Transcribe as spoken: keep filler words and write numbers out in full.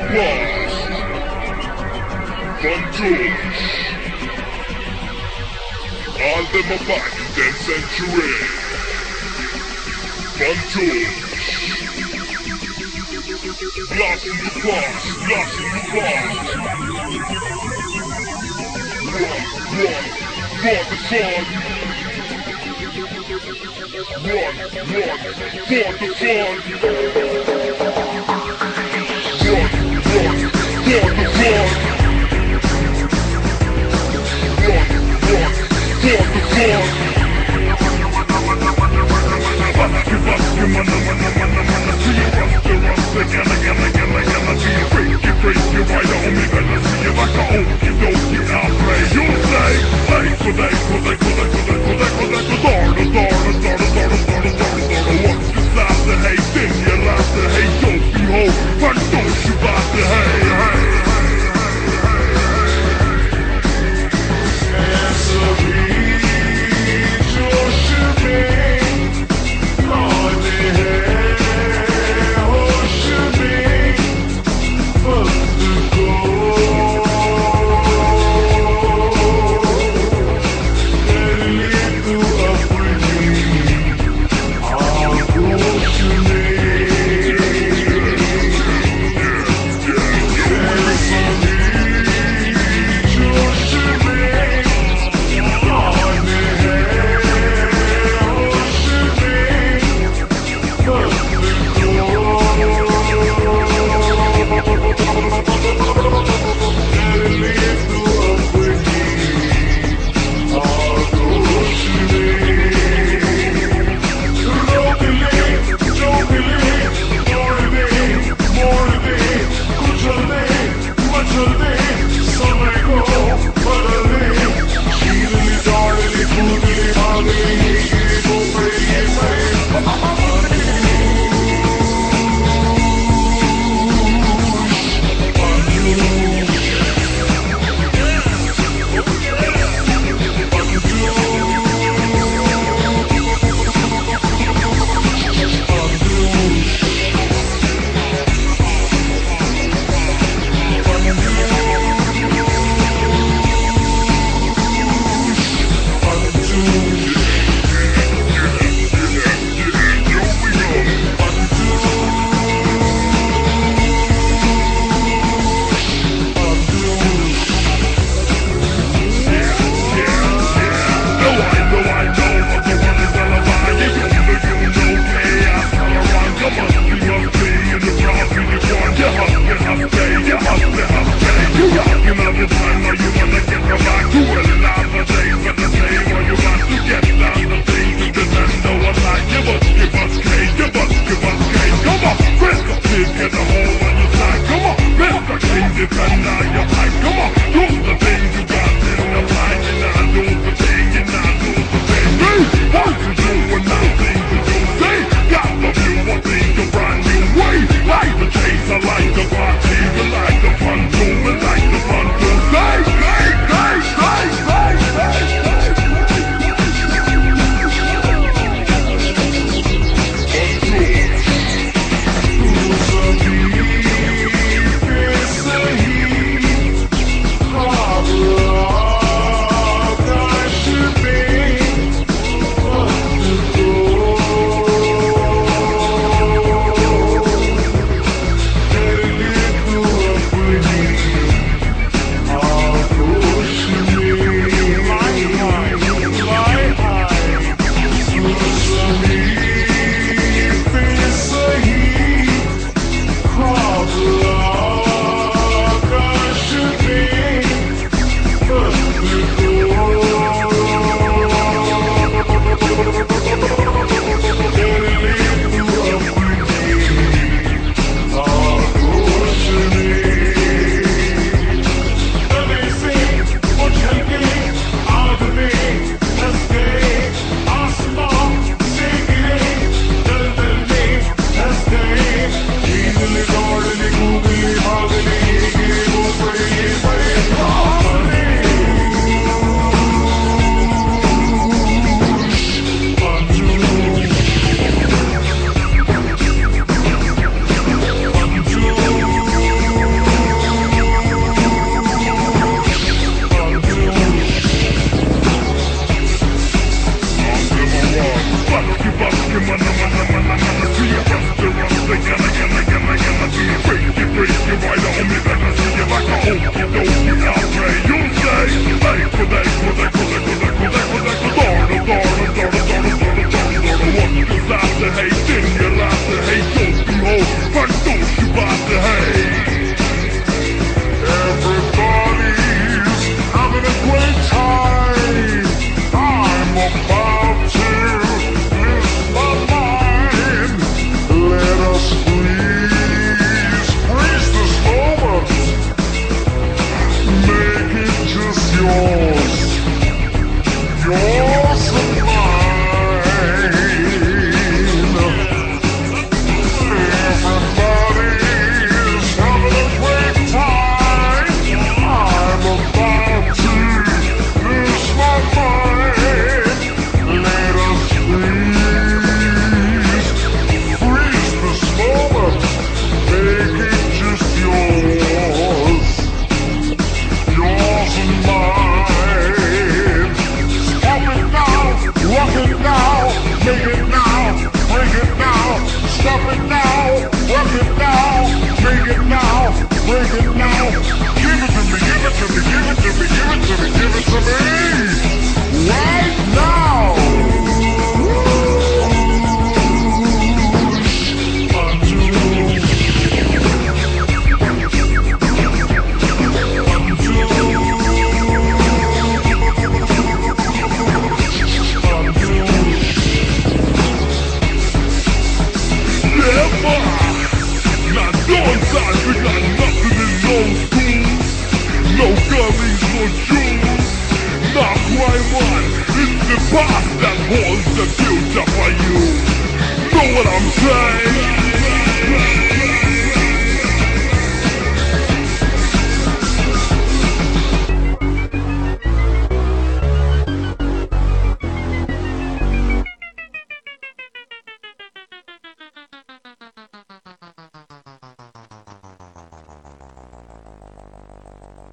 past. Vantage. All them about in ten century. Vantage. Lost in the past, lost in the past. Run, run, for the sun. Run, run, for the sun. Run, run, for the sun. Run, run, for the sun. Baski, baski, mana, mana, mana, mana. See you rust, you rust, again, again, again, again. See you freaky, freaky, why you on me, better see you like a okie dokie. Now play, you play, play, so they, so they, so they, so they, so they, so they, so start, start, start, start, start, start, start, start. Once you stop the hate, then you laugh the hate, don't be ho, but don't you got the hate, hey, hey, hey. know you outplay. You'll say, hey, for that, for that, for that, for that, for that, for that, for that, for that, for the hate, then you like the hate, don't behold, but don't you buy the hate. Everybody's having a great time. I'm about to lose my mind. Let us freeze, freeze this moment. Make it just yours, yours and mine. Stop it now, work it now, make it now, break it now. Give it to me, give it to me, give it to me, give it to me, give it to me. Right now. No gummies or jewels, not crime on. It's the past that holds the future for you. Know what I'm saying?